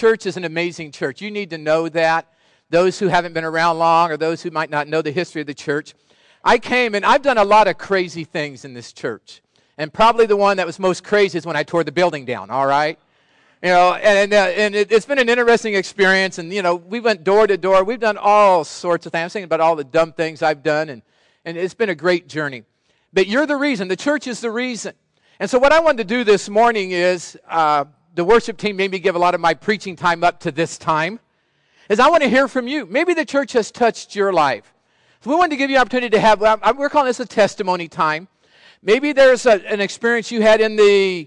church is an amazing church. You need to know that. Those who haven't been around long or those who might not know the history of the church. I came and I've done a lot of crazy things in this church. And probably the one that was most crazy is when I tore the building down, all right? You know, and it's been an interesting experience. And, you know, we went door to door. We've done all sorts of things. I'm thinking about all the dumb things I've done. And it's been a great journey. But you're the reason. The church is the reason. And so what I wanted to do this morning is the worship team made me give a lot of my preaching time up to this time. Is I want to hear from you. Maybe the church has touched your life. So we wanted to give you an opportunity to have, we're calling this a testimony time. Maybe there's an experience you had in the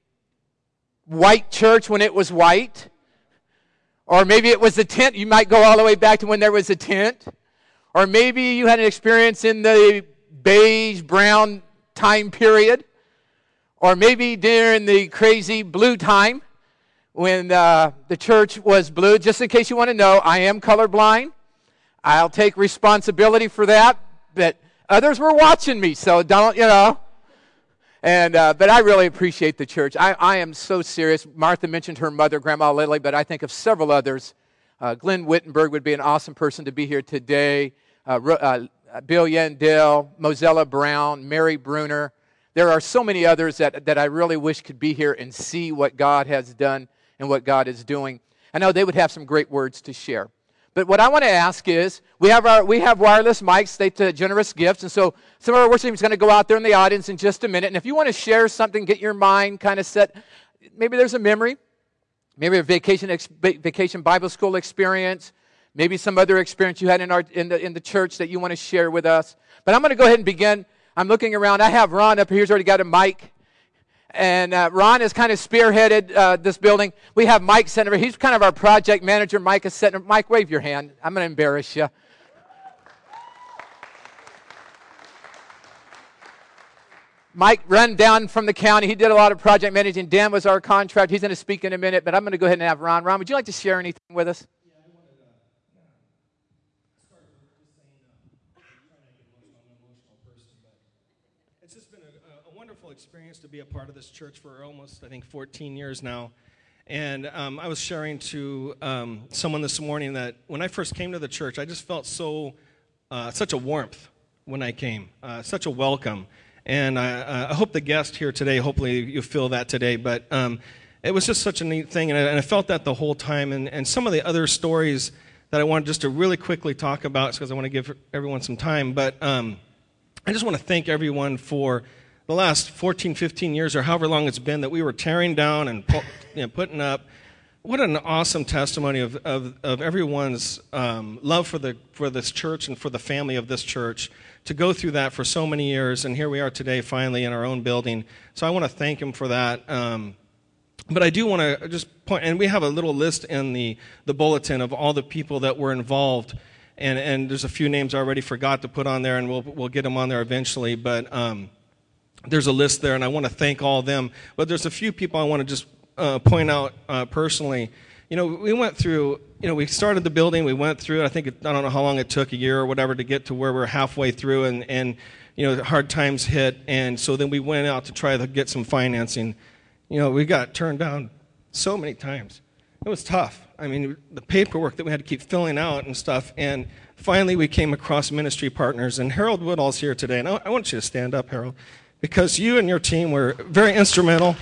white church when it was white. Or maybe it was the tent. You might go all the way back to when there was a tent. Or maybe you had an experience in the beige, brown time period. Or maybe during the crazy blue time when the church was blue. Just in case you want to know, I am colorblind. I'll take responsibility for that. But others were watching me, so don't, you know. And but I really appreciate the church. I am so serious. Martha mentioned her mother, Grandma Lily, but I think of several others. Glenn Wittenberg would be an awesome person to be here today. Bill Yandell, Mozella Brown, Mary Bruner. There are so many others that I really wish could be here and see what God has done and what God is doing. I know they would have some great words to share. But what I want to ask is, we have wireless mics, they generous gifts, and so some of our worship team is going to go out there in the audience in just a minute. And if you want to share something, get your mind kind of set, maybe there's a memory, maybe a vacation Bible school experience, maybe some other experience you had in the church that you want to share with us. But I'm going to go ahead and begin. I'm looking around. I have Ron up here. He's already got a mic. And Ron has kind of spearheaded this building. We have Mike sitting over. He's kind of our project manager. Mike is sitting. Mike, wave your hand. I'm going to embarrass you. Mike run down from the county. He did a lot of project managing. Dan was our contract. He's going to speak in a minute, but I'm going to go ahead and have Ron. Ron, would you like to share anything with us? Yeah, I wanted to start with just saying, I'm trying to get emotional. I'm an emotional person, but it's just been a wonderful experience to be a part of this church for almost, I think, 14 years now. And I was sharing to someone this morning that when I first came to the church, I just felt such a warmth when I came, such a welcome. And I hope the guest here today, hopefully you feel that today, but it was just such a neat thing, and I felt that the whole time. And some of the other stories that I wanted just to really quickly talk about, because I want to give everyone some time, but I just want to thank everyone for the last 14, 15 years, or however long it's been, that we were tearing down and putting up. What an awesome testimony of everyone's love for this church and for the family of this church, to go through that for so many years, and here we are today finally in our own building. So I want to thank him for that. But I do want to just point, and we have a little list in the bulletin of all the people that were involved, and there's a few names I already forgot to put on there, and we'll get them on there eventually, but there's a list there, and I want to thank all of them. But there's a few people I want to just point out personally. You know, we went through, we started the building, we went through it. I don't know how long it took, a year or whatever, to get to where we're halfway through, and hard times hit, and so then we went out to try to get some financing. We got turned down so many times. It was tough. I mean, the paperwork that we had to keep filling out and stuff, and finally we came across Ministry Partners, and Harold Woodall's here today, and I want you to stand up, Harold, because you and your team were very instrumental.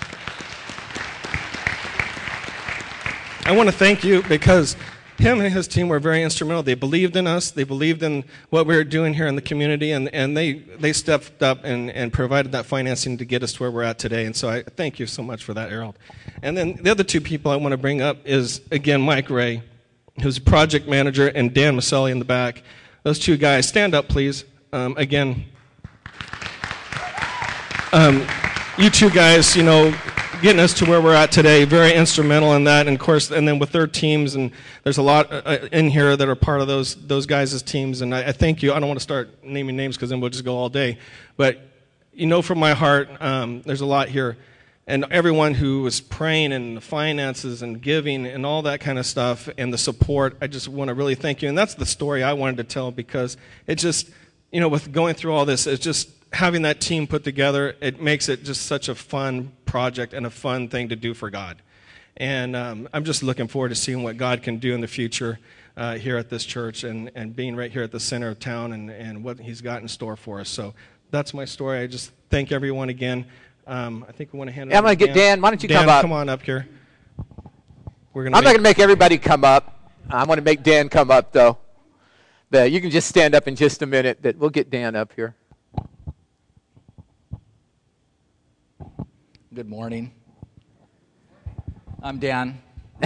I want to thank you because him and his team were very instrumental. They believed in us. They believed in what we were doing here in the community, and they stepped up and provided that financing to get us to where we're at today. And so I thank you so much for that, Harold. And then the other two people I want to bring up is, again, Mike Ray, who's a project manager, and Dan Maselli in the back. Those two guys, stand up, please. Again, you two guys, getting us to where we're at today, very instrumental in that, and of course, and then with their teams, and there's a lot in here that are part of those guys' teams, and I thank you. I don't want to start naming names because then we'll just go all day, but from my heart, there's a lot here, and everyone who was praying, and the finances, and giving, and all that kind of stuff, and the support, I just want to really thank you, and that's the story I wanted to tell, because it just, with going through all this, it's just having that team put together, it makes it just such a fun project and a fun thing to do for God. And I'm just looking forward to seeing what God can do in the future here at this church and being right here at the center of town and what he's got in store for us. So that's my story. I just thank everyone again. I think we want to hand it over I'm going to get Dan. Why don't you come up? Come on up here. I'm not going to make everybody come up. I'm going to make Dan come up, though. You can just stand up in just a minute. We'll get Dan up here. Good morning. I'm Dan.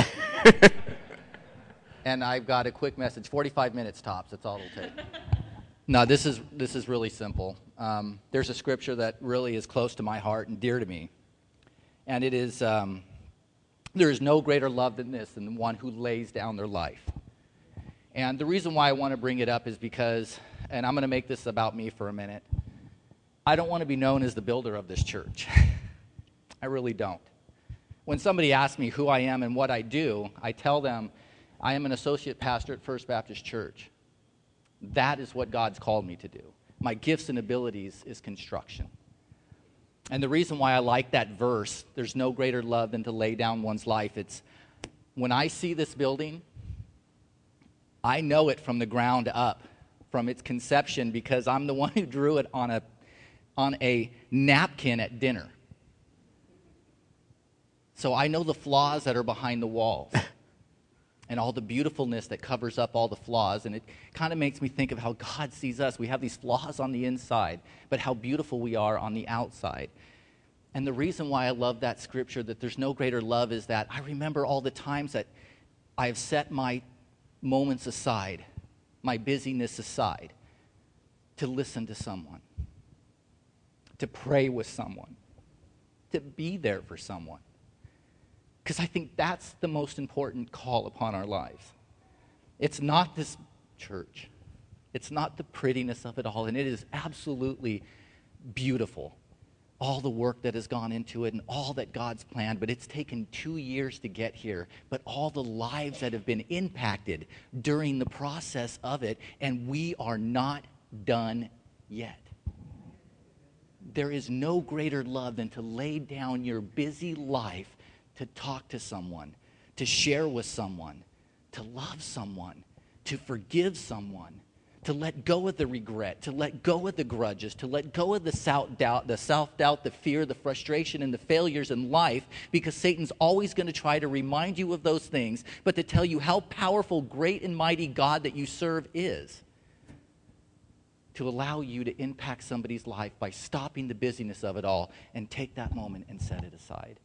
And I've got a quick message. 45 minutes tops. That's all it'll take. No, this is really simple. There's a scripture that really is close to my heart and dear to me. And it is, there is no greater love than this, than the one who lays down their life. And the reason why I want to bring it up is because, and I'm going to make this about me for a minute, I don't want to be known as the builder of this church. I really don't. When somebody asks me who I am and what I do, I tell them I am an associate pastor at First Baptist Church. That is what God's called me to do. My gifts and abilities is construction. And the reason why I like that verse, there's no greater love than to lay down one's life, it's when I see this building, I know it from the ground up, from its conception, because I'm the one who drew it on a napkin at dinner. So I know the flaws that are behind the walls and all the beautifulness that covers up all the flaws. And it kind of makes me think of how God sees us. We have these flaws on the inside, but how beautiful we are on the outside. And the reason why I love that scripture, that there's no greater love, is that I remember all the times that I have set my moments aside, my busyness aside, to listen to someone, to pray with someone, to be there for someone. Because I think that's the most important call upon our lives. It's not this church. It's not the prettiness of it all, and it is absolutely beautiful, all the work that has gone into it and all that God's planned, but it's taken 2 years to get here, but all the lives that have been impacted during the process of it, and we are not done yet. There is no greater love than to lay down your busy life to talk to someone, to share with someone, to love someone, to forgive someone, to let go of the regret, to let go of the grudges, to let go of the self-doubt, the fear, the frustration, and the failures in life, because Satan's always going to try to remind you of those things, but to tell you how powerful, great, and mighty God that you serve is, to allow you to impact somebody's life by stopping the busyness of it all and take that moment and set it aside.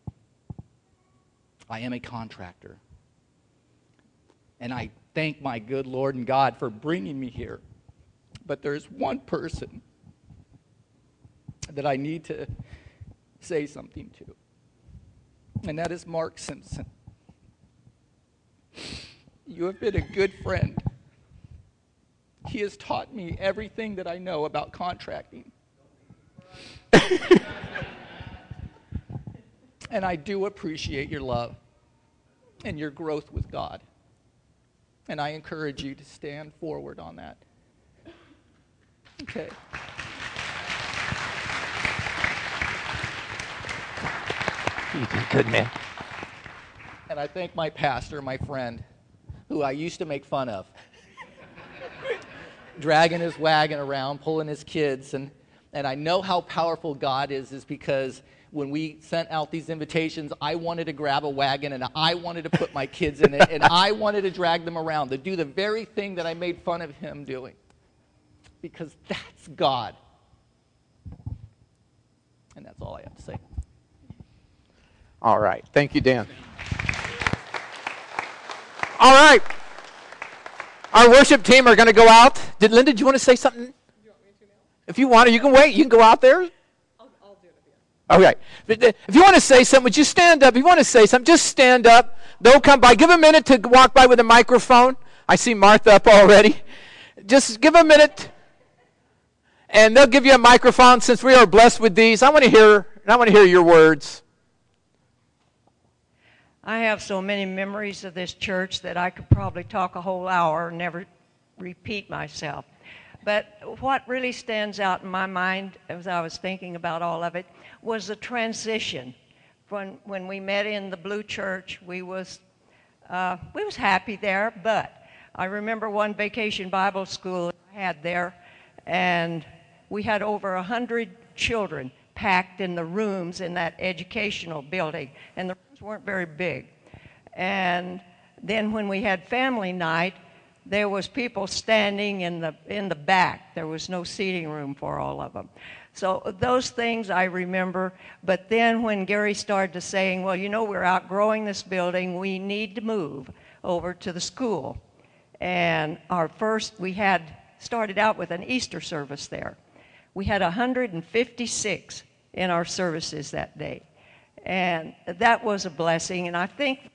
I am a contractor. And I thank my good Lord and God for bringing me here. But there's one person that I need to say something to. And that is Mark Simpson. You have been a good friend. He has taught me everything that I know about contracting. And I do appreciate your love and your growth with God. And I encourage you to stand forward on that. Okay. You did good, man. And I thank my pastor, my friend, who I used to make fun of. Dragging his wagon around, pulling his kids. And I know how powerful God is because when we sent out these invitations, I wanted to grab a wagon and I wanted to put my kids in it and I wanted to drag them around to do the very thing that I made fun of him doing. Because that's God. And that's all I have to say. All right. Thank you, Dan. All right. Our worship team are going to go out. Linda, do you want to say something? You want me to now? If you want to, you can wait. You can go out there. I'll do it at the end. Okay. If you want to say something, would you stand up? If you want to say something, just stand up. Don't come by. Give a minute to walk by with a microphone. I see Martha up already. Just give a minute, and they'll give you a microphone. Since we are blessed with these, I want to hear your words. I have so many memories of this church that I could probably talk a whole hour and never repeat myself. But what really stands out in my mind as I was thinking about all of it was the transition when we met in the Blue Church, we was happy there, but I remember one vacation Bible school I had there, and we had over 100 children packed in the rooms in that educational building, and the rooms weren't very big. And then when we had family night, there was people standing in the back. There was no seating room for all of them. So those things I remember. But then when Gary started saying, well, you know, we're outgrowing this building, we need to move over to the school. And we had started out with an Easter service there. We had 156 in our services that day. And that was a blessing. And I think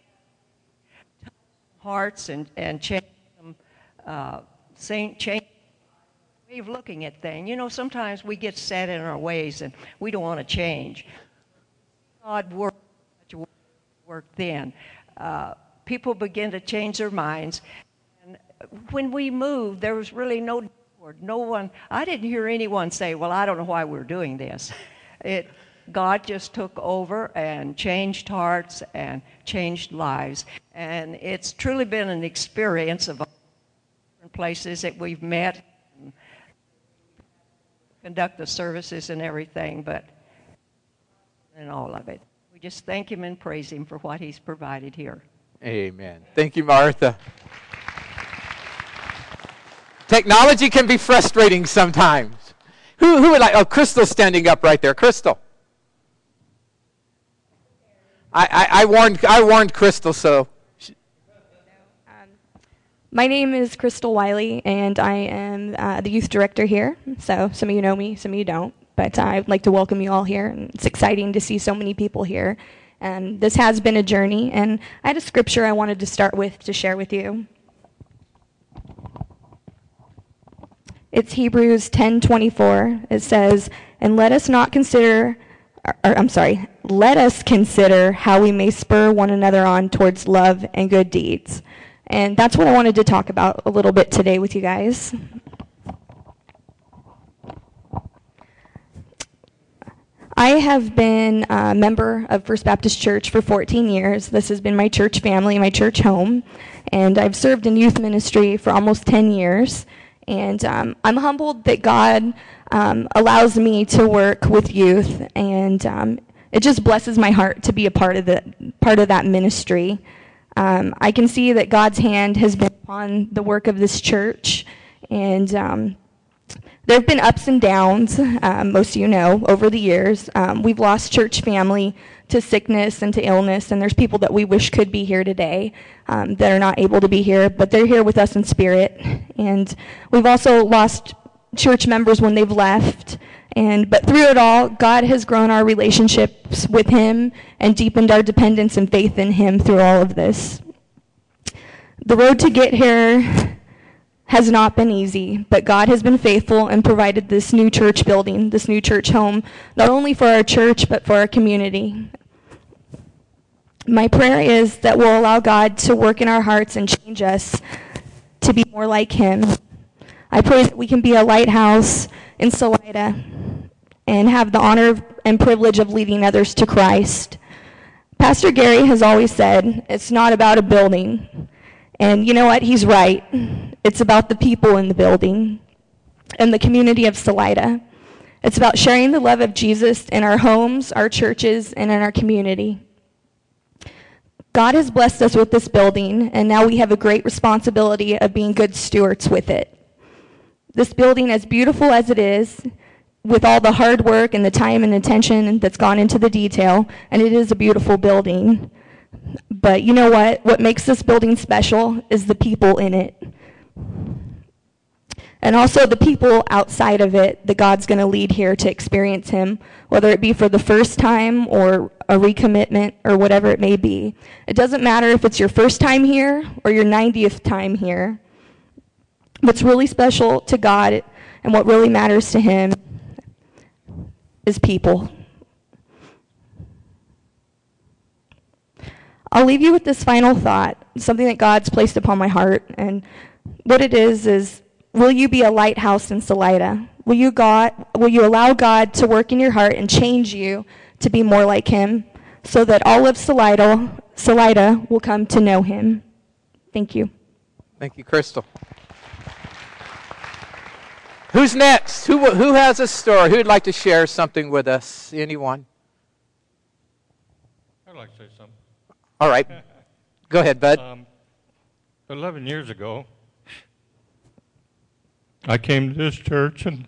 hearts and change them, change way of looking at things. You know, sometimes we get set in our ways and we don't want to change. God worked then. People begin to change their minds. And when we moved, there was really no one. I didn't hear anyone say, well, I don't know why we're doing this. God just took over and changed hearts and changed lives. And it's truly been an experience of different places that we've met, and conduct the services and everything, and all of it. We just thank him and praise him for what he's provided here. Amen. Thank you, Martha. Technology can be frustrating sometimes. Who would like? Oh, Crystal's standing up right there. Crystal. I warned Crystal, so. My name is Crystal Wiley, and I am the youth director here. So some of you know me, some of you don't. But I'd like to welcome you all here. And it's exciting to see so many people here. And this has been a journey. And I had a scripture I wanted to start with to share with you. It's Hebrews 10:24. It says, and let us consider how we may spur one another on towards love and good deeds. And that's what I wanted to talk about a little bit today with you guys. I have been a member of First Baptist Church for 14 years. This has been my church family, my church home. And I've served in youth ministry for almost 10 years. And I'm humbled that God allows me to work with youth, and it just blesses my heart to be a part of that ministry. I can see that God's hand has been upon the work of this church, and there have been ups and downs, most of you know, over the years. We've lost church family to sickness and to illness, and there's people that we wish could be here today that are not able to be here, but they're here with us in spirit. And we've also lost church members when they've left. But through it all, God has grown our relationships with him and deepened our dependence and faith in him through all of this. The road to get here has not been easy, but God has been faithful and provided this new church building, this new church home, not only for our church, but for our community. My prayer is that we'll allow God to work in our hearts and change us to be more like him. I pray that we can be a lighthouse in Salida and have the honor and privilege of leading others to Christ. Pastor Gary has always said, it's not about a building. And you know what? He's right. It's about the people in the building and the community of Salida. It's about sharing the love of Jesus in our homes, our churches, and in our community. God has blessed us with this building, and now we have a great responsibility of being good stewards with it. This building, as beautiful as it is, with all the hard work and the time and attention that's gone into the detail, and it is a beautiful building. But you know what? What makes this building special is the people in it. And also the people outside of it that God's going to lead here to experience him, whether it be for the first time or a recommitment or whatever it may be. It doesn't matter if it's your first time here or your 90th time here. What's really special to God and what really matters to him is people. I'll leave you with this final thought, something that God's placed upon my heart. And what it is, will you be a lighthouse in Salida? Will you allow God to work in your heart and change you to be more like him? so that all of Salida will come to know him. Thank you. Thank you, Crystal. Who's next? Who has a story? Who'd like to share something with us? Anyone? I'd like to say something. All right. Go ahead, Bud. 11 years ago, I came to this church, and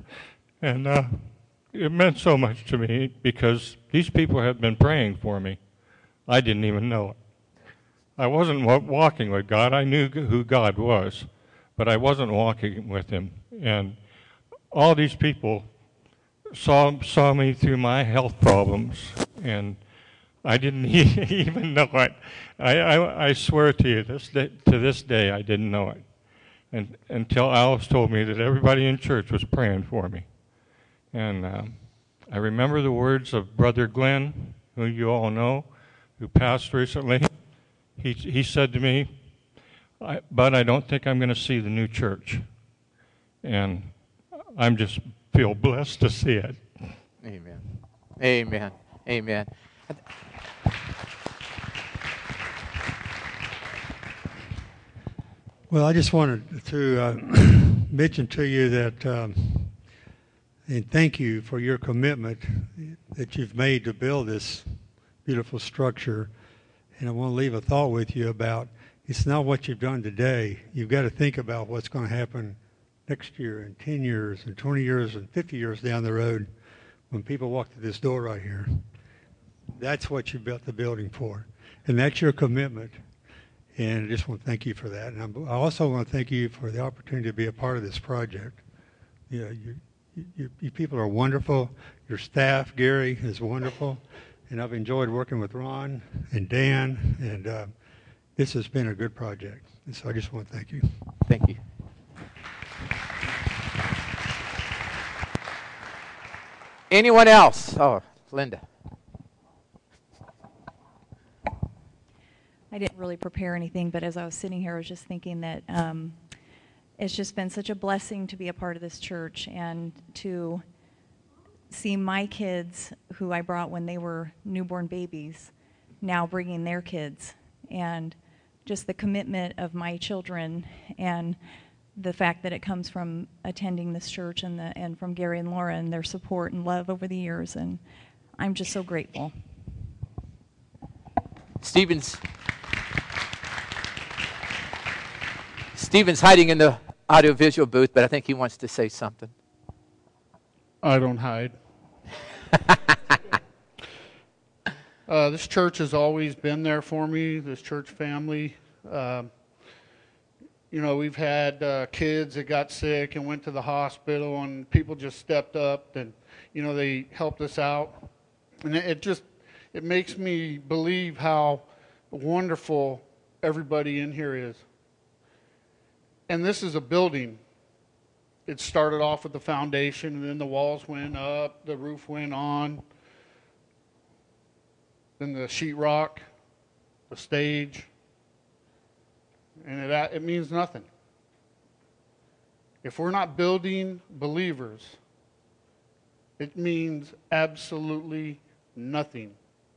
it meant so much to me because these people had been praying for me. I didn't even know it. I wasn't walking with God. I knew who God was, but I wasn't walking with him. And all these people saw me through my health problems, and I didn't even know it. I swear to you, to this day, I didn't know it. And until Alice told me that everybody in church was praying for me. And I remember the words of Brother Glenn, who you all know, who passed recently. He said to me, "Bud, I don't think I'm going to see the new church." And I'm just feel blessed to see it. Amen. Amen. Amen. Well, I just wanted to mention to you that, and thank you for your commitment that you've made to build this beautiful structure. And I want to leave a thought with you about it's not what you've done today. You've got to think about what's going to happen next year and 10 years and 20 years and 50 years down the road when people walk through this door right here. That's what you built the building for. And that's your commitment. And I just want to thank you for that. And I also want to thank you for the opportunity to be a part of this project. You know, you people are wonderful. Your staff, Gary, is wonderful. And I've enjoyed working with Ron and Dan. And this has been a good project. And so I just want to thank you. Thank you. Anyone else? Oh, Linda. I didn't really prepare anything, but as I was sitting here, I was just thinking that it's just been such a blessing to be a part of this church and to see my kids, who I brought when they were newborn babies, now bringing their kids, and just the commitment of my children and the fact that it comes from attending this church and from Gary and Laura and their support and love over the years, and I'm just so grateful. Stephen's hiding in the audiovisual booth, but I think he wants to say something. I don't hide. This church has always been there for me, this church family. You know, we've had kids that got sick and went to the hospital, and people just stepped up and, you know, they helped us out. And it makes me believe how wonderful everybody in here is. And this is a building. It started off with the foundation, and then the walls went up, the roof went on, then the sheetrock, the stage, and it means nothing. If we're not building believers, it means absolutely nothing.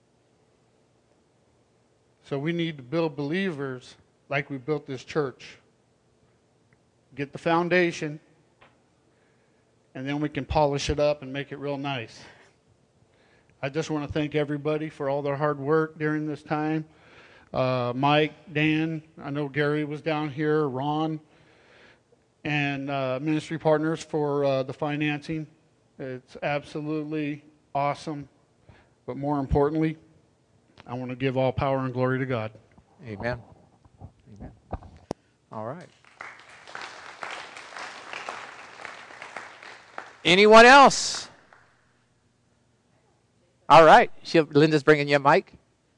So we need to build believers like we built this church. Get the foundation, and then we can polish it up and make it real nice. I just want to thank everybody for all their hard work during this time. Mike, Dan, I know Gary was down here, Ron, and ministry partners for the financing. It's absolutely awesome. But more importantly, I want to give all power and glory to God. Amen. Amen. All right. Anyone else? All right. Linda's bringing you a mic.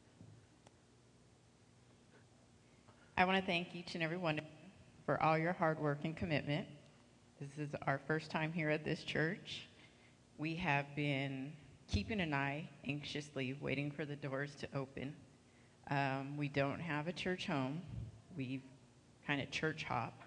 I want to thank each and every one of you for all your hard work and commitment. This is our first time here at this church. We have been keeping an eye, anxiously waiting for the doors to open. We don't have a church home. We kind of church hop.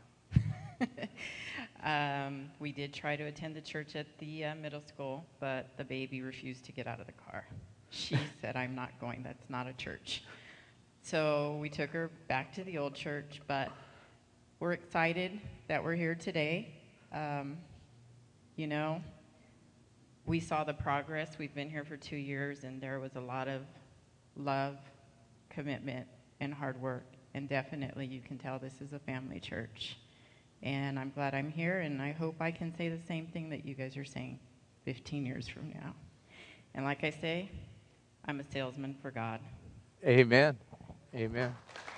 We did try to attend the church at the middle school, but the baby refused to get out of the car. She said, I'm not going. That's not a church. So we took her back to the old church, but we're excited that we're here today. You know, we saw the progress. We've been here for 2 years, and there was a lot of love, commitment, and hard work. And definitely you can tell this is a family church. And I'm glad I'm here, and I hope I can say the same thing that you guys are saying 15 years from now. And like I say, I'm a salesman for God. Amen. Amen.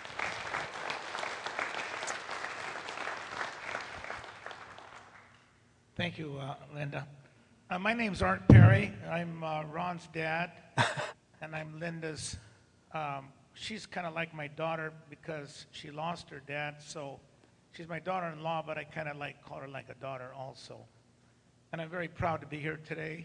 Thank you, Linda. My name's Art Perry. I'm Ron's dad, and I'm Linda's. She's kind of like my daughter because she lost her dad, so she's my daughter-in-law, but I kind of call her like a daughter also. And I'm very proud to be here today.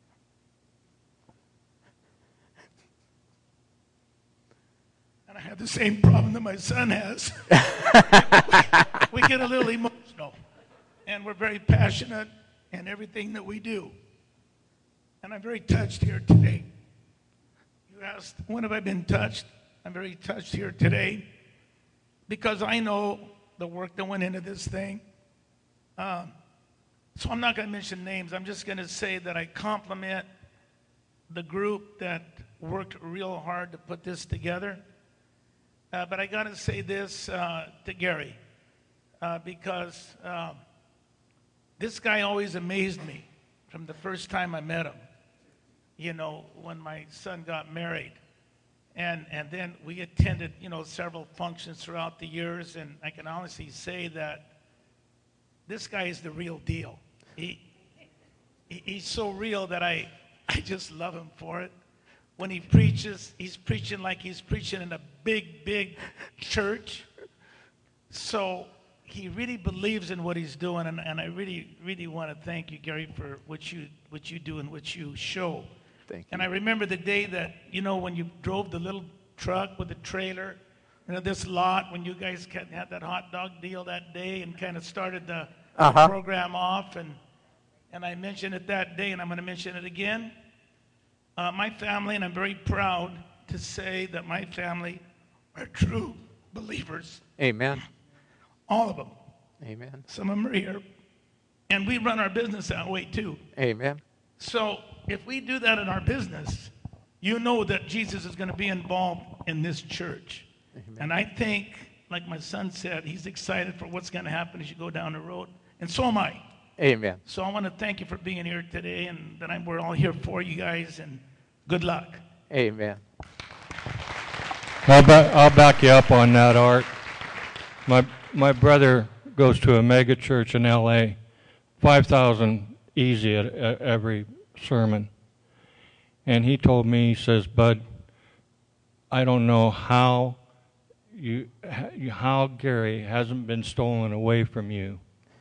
And I have the same problem that my son has. we get a little emotional, and we're very passionate in everything that we do. And I'm very touched here today. You asked, when have I been touched? I'm very touched here today because I know the work that went into this thing. So I'm not going to mention names. I'm just going to say that I compliment the group that worked real hard to put this together. But I got to say this to Gary because this guy always amazed me from the first time I met him, you know, when my son got married. And then we attended, you know, several functions throughout the years, and I can honestly say that this guy is the real deal. He's so real that I just love him for it. When he preaches, he's preaching like he's preaching in a big, big church. So he really believes in what he's doing, and I really, really want to thank you, Gary, for what you do and what you show. Thank you. And I remember the day that, you know, when you drove the little truck with the trailer, you know, this lot, when you guys had that hot dog deal that day and kind of started the program off, and I mentioned it that day, and I'm going to mention it again. My family, and I'm very proud to say that my family are true believers. Amen. All of them. Amen. Some of them are here. And we run our business that way too. Amen. So if we do that in our business, you know that Jesus is going to be involved in this church. Amen. And I think, like my son said, he's excited for what's going to happen as you go down the road. And so am I. Amen. So I want to thank you for being here today, and that we're all here for you guys, and good luck. Amen. I'll back you up on that, Art. My brother goes to a mega church in L.A., 5,000 easy at every sermon. And he told me, he says, Bud, I don't know how Gary hasn't been stolen away from you.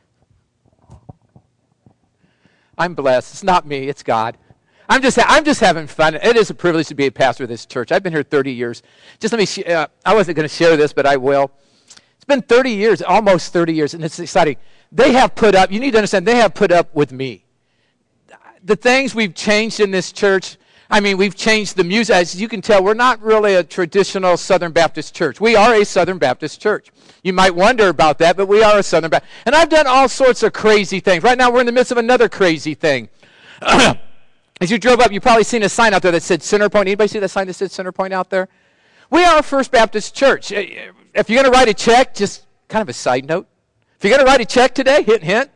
I'm blessed. It's not me. It's God. I'm just having fun. It is a privilege to be a pastor of this church. I've been here 30 years. Just let me. I wasn't going to share this, but I will. It's been 30 years, almost 30 years, and it's exciting. They have put up. You need to understand. They have put up with me. The things we've changed in this church. I mean, we've changed the music. As you can tell, we're not really a traditional Southern Baptist church. We are a Southern Baptist church. You might wonder about that, but we are a Southern Baptist. And I've done all sorts of crazy things. Right now, we're in the midst of another crazy thing. As you drove up, you've probably seen a sign out there that said Centerpoint. Anybody see that sign that said Centerpoint out there? We are a First Baptist church. If you're going to write a check, just kind of a side note. If you're going to write a check today, hint.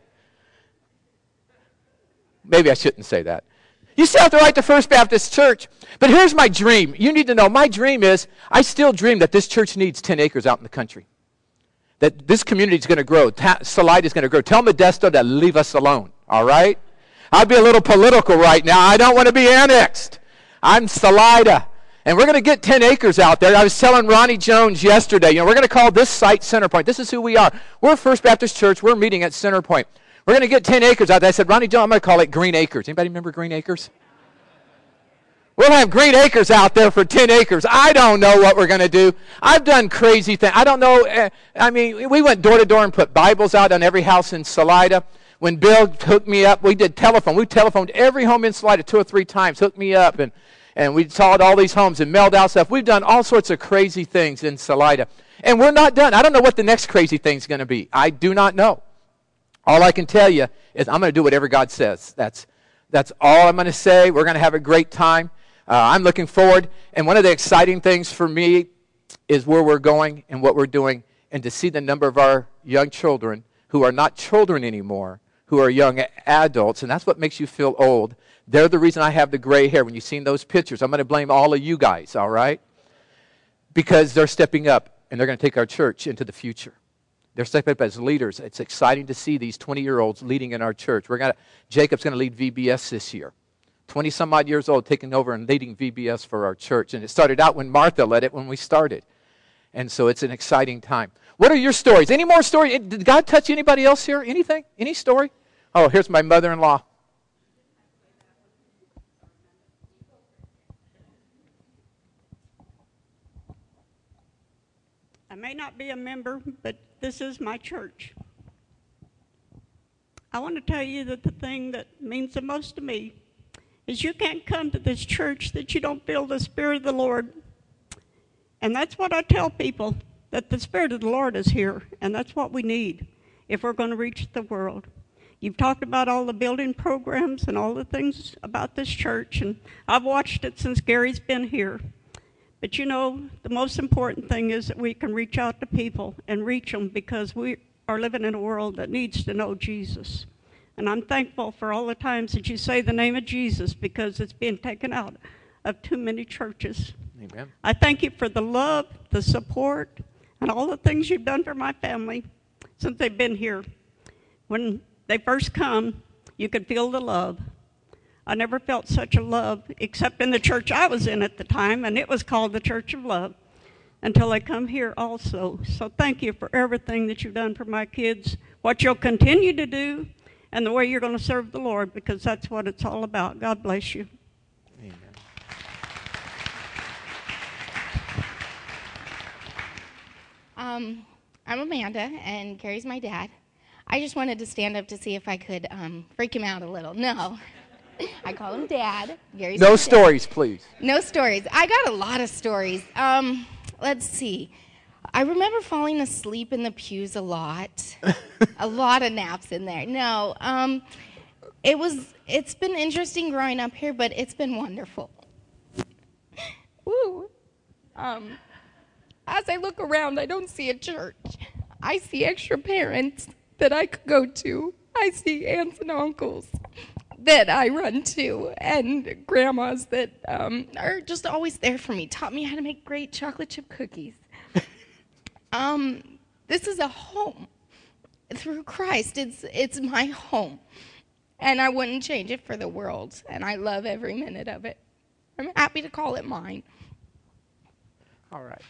Maybe I shouldn't say that. You still have to write the First Baptist Church. But here's my dream. You need to know, my dream is, I still dream that this church needs 10 acres out in the country. That this community is going to grow. Salida is going to grow. Tell Modesto to leave us alone, all right? I'll be a little political right now. I don't want to be annexed. I'm Salida. And we're going to get 10 acres out there. I was telling Ronnie Jones yesterday, we're going to call this site Centerpoint. This is who we are. We're a First Baptist Church. We're meeting at Centerpoint. We're going to get 10 acres out there. I said, Ronnie Jones, I'm going to call it Green Acres. Anybody remember Green Acres? We'll have Green Acres out there for 10 acres. I don't know what we're going to do. I've done crazy things. I don't know. We went door to door and put Bibles out on every house in Salida. When Bill hooked me up, we did telephone. We telephoned every home in Salida 2 or 3 times, hooked me up. And and we saw all these homes and mailed out stuff. We've done all sorts of crazy things in Salida. And we're not done. I don't know what the next crazy thing's going to be. I do not know. All I can tell you is I'm going to do whatever God says. That's all I'm going to say. We're going to have a great time. I'm looking forward. And one of the exciting things for me is where we're going and what we're doing, and to see the number of our young children who are not children anymore, who are young adults, and that's what makes you feel old. They're the reason I have the gray hair. When you've seen those pictures, I'm going to blame all of you guys, all right? Because they're stepping up, and they're going to take our church into the future. They're stepping up as leaders. It's exciting to see these 20-year-olds leading in our church. Jacob's going to lead VBS this year. 20-some-odd years old, taking over and leading VBS for our church. And it started out when Martha led it when we started. And so it's an exciting time. What are your stories? Any more stories? Did God touch anybody else here? Anything? Any story? Oh, here's my mother-in-law. I may not be a member, but this is my church. I want to tell you that the thing that means the most to me is you can't come to this church that you don't feel the Spirit of the Lord. And that's what I tell people, that the Spirit of the Lord is here, and that's what we need if we're going to reach the world. You've talked about all the building programs and all the things about this church, and I've watched it since Gary's been here. But you know, the most important thing is that we can reach out to people and reach them, because we are living in a world that needs to know Jesus. And I'm thankful for all the times that you say the name of Jesus, because it's being taken out of too many churches. Amen. I thank you for the love, the support, and all the things you've done for my family since they've been here. When they first come, you could feel the love. I never felt such a love except in the church I was in at the time, and it was called the Church of Love, until I come here also. So thank you for everything that you've done for my kids, what you'll continue to do, and the way you're going to serve the Lord, because that's what it's all about. God bless you. Amen. I'm Amanda, and Gary's my dad. I just wanted to stand up to see if I could freak him out a little. No. I call him Dad. Gary's no stories, please. No stories. I got a lot of stories. Let's see. I remember falling asleep in the pews a lot. A lot of naps in there. No. It's been interesting growing up here, but it's been wonderful. Woo. As I look around, I don't see a church. I see extra parents that I could go to. I see aunts and uncles that I run to, and grandmas that are just always there for me, taught me how to make great chocolate chip cookies. This is a home. Through Christ, it's my home. And I wouldn't change it for the world, and I love every minute of it. I'm happy to call it mine. All right.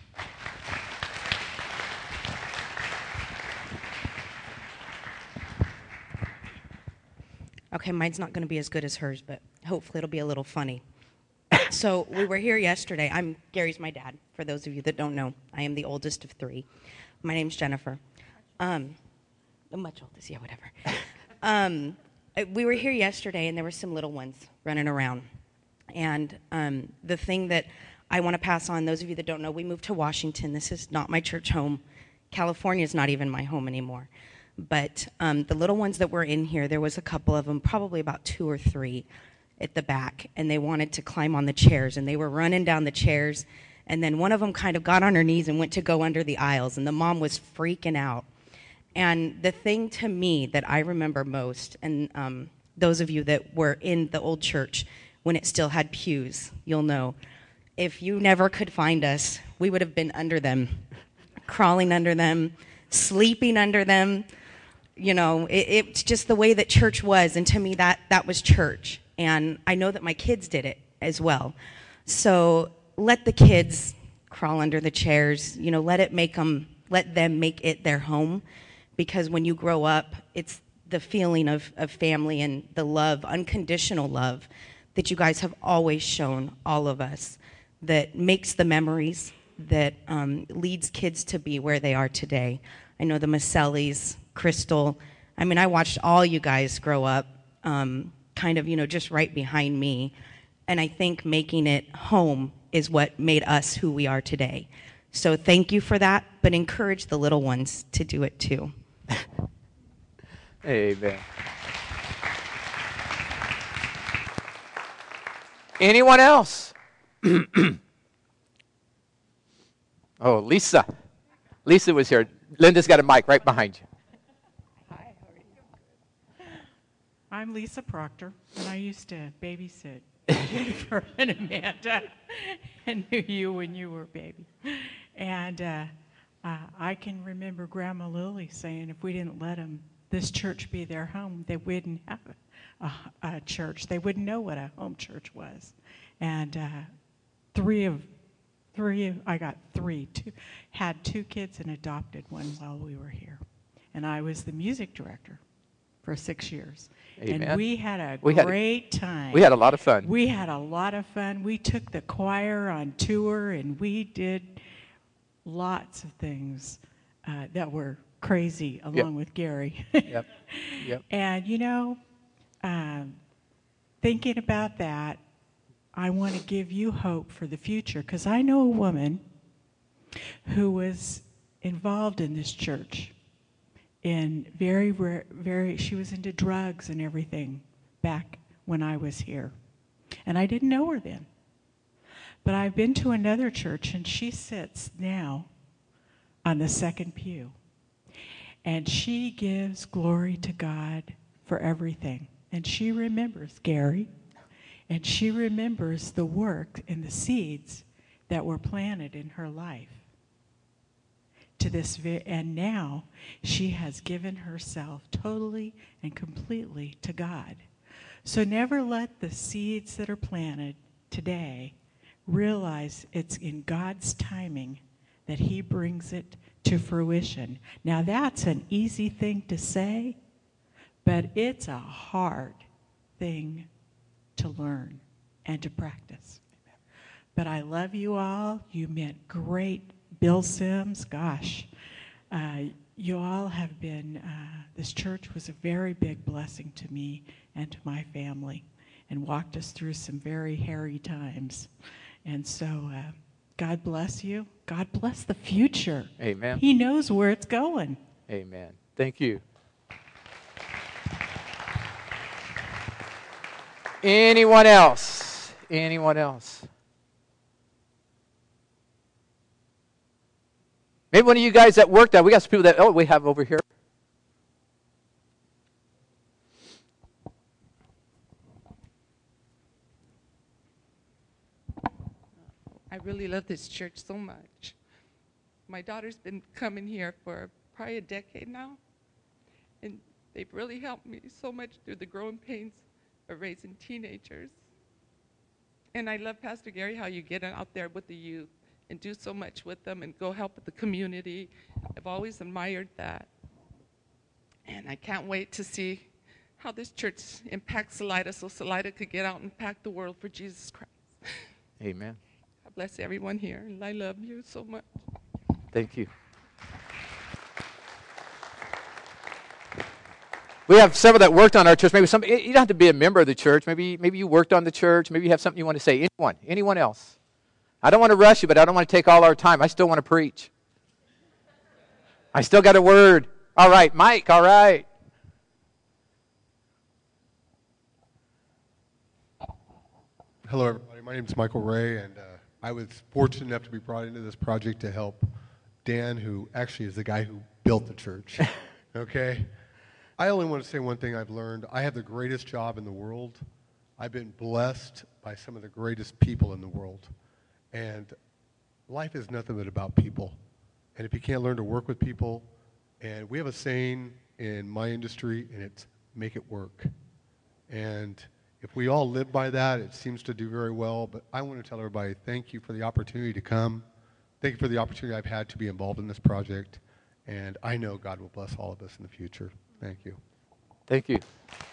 Okay, mine's not going to be as good as hers, but hopefully it'll be a little funny. So we were here yesterday. Gary's my dad, for those of you that don't know. I am the oldest of three. My name's Jennifer. Much oldest, yeah, whatever. We were here yesterday, and there were some little ones running around. And the thing that I want to pass on, those of you that don't know, we moved to Washington. This is not my church home. California is not even my home anymore. But the little ones that were in here, there was a couple of them, probably about 2 or 3 at the back, and they wanted to climb on the chairs, and they were running down the chairs, and then one of them kind of got on her knees and went to go under the aisles, and the mom was freaking out. And the thing to me that I remember most, and those of you that were in the old church when it still had pews, you'll know, if you never could find us, we would have been under them, crawling under them, sleeping under them. You know, it's just the way that church was, and to me that was church. And I know that my kids did it as well. So let the kids crawl under the chairs, you know, let them make it their home, because when you grow up, it's the feeling of family and the love, unconditional love that you guys have always shown all of us, that makes the memories, that leads kids to be where they are today. I know the Masellis, Crystal. I mean, I watched all you guys grow up, kind of, you know, just right behind me. And I think making it home is what made us who we are today. So thank you for that, but encourage the little ones to do it too. Amen. Anyone else? Oh, Lisa. Lisa was here. Linda's got a mic right behind you. Hi, how are you? I'm Lisa Proctor, and I used to babysit Jennifer and Amanda, and knew you when you were a baby. And I can remember Grandma Lily saying if we didn't let them, this church be their home, they wouldn't have a church. They wouldn't know what a home church was. And I got three, had two kids and adopted one while we were here. And I was the music director for 6 years. Amen. And we had a great time. We had a lot of fun. We had a lot of fun. We took the choir on tour, and we did lots of things that were crazy, along with Gary. Yep. And, you know, thinking about that, I want to give you hope for the future, because I know a woman who was involved in this church in she was into drugs and everything back when I was here. And I didn't know her then. But I've been to another church, and she sits now on the second pew. And she gives glory to God for everything. And she remembers Gary, and she remembers the work and the seeds that were planted in her life. And now she has given herself totally and completely to God. So never let the seeds that are planted today realize it's in God's timing that He brings it to fruition. Now that's an easy thing to say, but it's a hard thing to learn and to practice. But I love you all. You meant great. Bill Sims, gosh, you all have been, this church was a very big blessing to me and to my family, and walked us through some very hairy times. And so God bless you. God bless the future. Amen. He knows where it's going. Amen. Thank you. Anyone else? Anyone else? Maybe one of you guys that worked out. We got some people that, we have over here. I really love this church so much. My daughter's been coming here for probably a decade now, and they've really helped me so much through the growing pains of raising teenagers. And I love, Pastor Gary, how you get out there with the youth and do so much with them and go help with the community. I've always admired that. And I can't wait to see how this church impacts Salida so Salida could get out and impact the world for Jesus Christ. Amen. God bless everyone here, and I love you so much. Thank you. We have several that worked on our church. Maybe some, you don't have to be a member of the church. Maybe you worked on the church. Maybe you have something you want to say. Anyone else? I don't want to rush you, but I don't want to take all our time. I still want to preach. I still got a word. All right, Mike, all right. Hello, everybody. My name is Michael Ray, and I was fortunate enough to be brought into this project to help Dan, who actually is the guy who built the church. Okay? I only want to say one thing I've learned. I have the greatest job in the world. I've been blessed by some of the greatest people in the world. And life is nothing but about people. And if you can't learn to work with people, and we have a saying in my industry, and it's make it work. And if we all live by that, it seems to do very well. But I want to tell everybody, thank you for the opportunity to come. Thank you for the opportunity I've had to be involved in this project. And I know God will bless all of us in the future. Thank you. Thank you.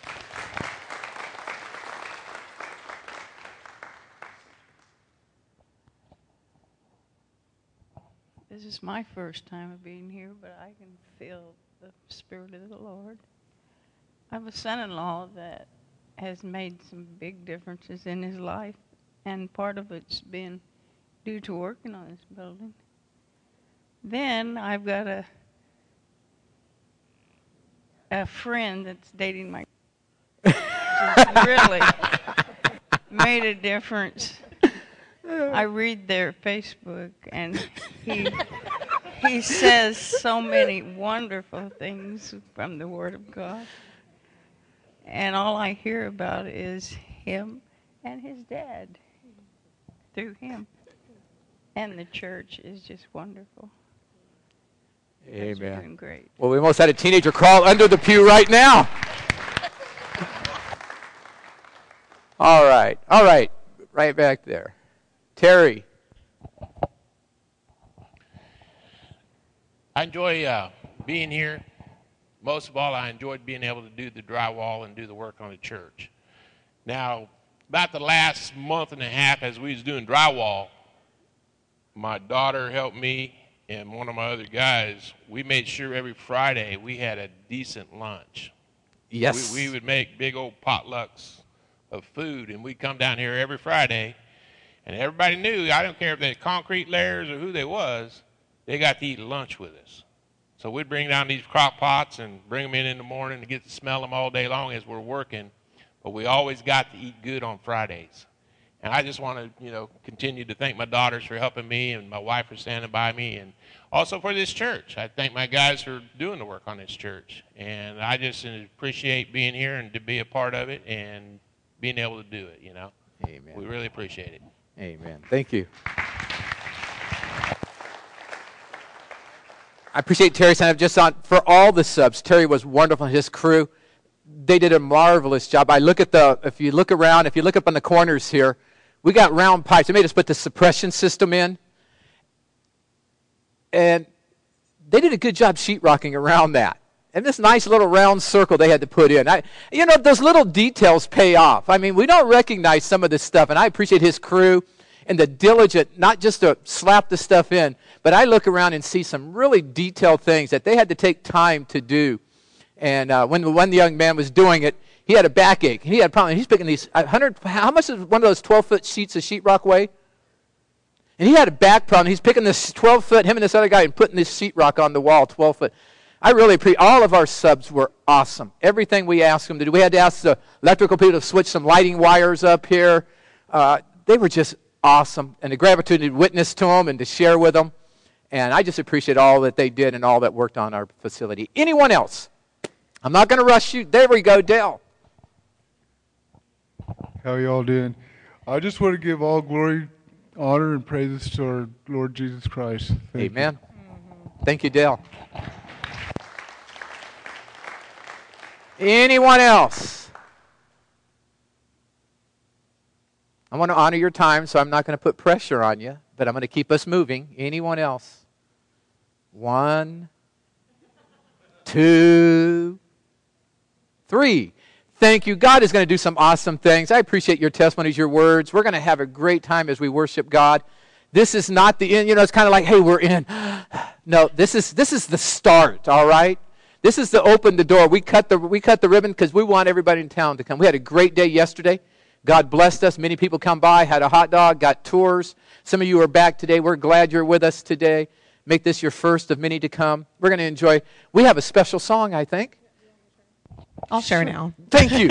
This is my first time of being here, but I can feel the Spirit of the Lord. I have a son-in-law that has made some big differences in his life and part of it's been due to working on this building. Then I've got a friend that's dating my really made a difference. I read their Facebook, and he says so many wonderful things from the Word of God. And all I hear about is him and his dad through him. And the church is just wonderful. Amen. They're doing great. Well, we almost had a teenager crawl under the pew right now. All right. Right back there. Terry. I enjoy being here. Most of all, I enjoyed being able to do the drywall and do the work on the church. Now, about the last month and a half as we was doing drywall, my daughter helped me and one of my other guys. We made sure every Friday we had a decent lunch. Yes. We would make big old potlucks of food, and we'd come down here every Friday, and everybody knew, I don't care if they're concrete layers or who they was, they got to eat lunch with us. So we'd bring down these crock pots and bring them in the morning to get to smell them all day long as we're working. But we always got to eat good on Fridays. And I just want to, continue to thank my daughters for helping me and my wife for standing by me, and also for this church. I thank my guys for doing the work on this church. And I just appreciate being here and to be a part of it and being able to do it, Amen. We really appreciate it. Amen. Thank you. I appreciate Terry's time just on for all the subs. Terry was wonderful and his crew. They did a marvelous job. If you look up on the corners here, we got round pipes. They made us put the suppression system in. And they did a good job sheetrocking around that. And this nice little round circle they had to put in. Those little details pay off. I mean, we don't recognize some of this stuff, and I appreciate his crew and the diligent, not just to slap the stuff in, but I look around and see some really detailed things that they had to take time to do. And when the one young man was doing it, he had a backache. He had a problem. He's picking these 100. How much does one of those 12-foot sheets of sheetrock weigh? And he had a back problem. He's picking this 12-foot, him and this other guy, and putting this sheetrock on the wall, 12-foot. I really appreciate, all of our subs were awesome. Everything we asked them to do. We had to ask the electrical people to switch some lighting wires up here. They were just awesome. And the opportunity to witness to them and to share with them. And I just appreciate all that they did and all that worked on our facility. Anyone else? I'm not going to rush you. There we go, Dale. How y'all doing? I just want to give all glory, honor, and praises to our Lord Jesus Christ. Amen. Thank you, Dale. Anyone else? I want to honor your time, so I'm not going to put pressure on you, but I'm going to keep us moving. Anyone else? 1, 2, 3. Thank you. God is going to do some awesome things. I appreciate your testimonies, your words. We're going to have a great time as we worship God. This is not the end. It's kind of like, hey, we're in. No, this is the start, all right? This is to open the door. We cut the ribbon because we want everybody in town to come. We had a great day yesterday. God blessed us. Many people come by, had a hot dog, got tours. Some of you are back today. We're glad you're with us today. Make this your first of many to come. We're going to enjoy. We have a special song, I think. I'll share now. Thank you.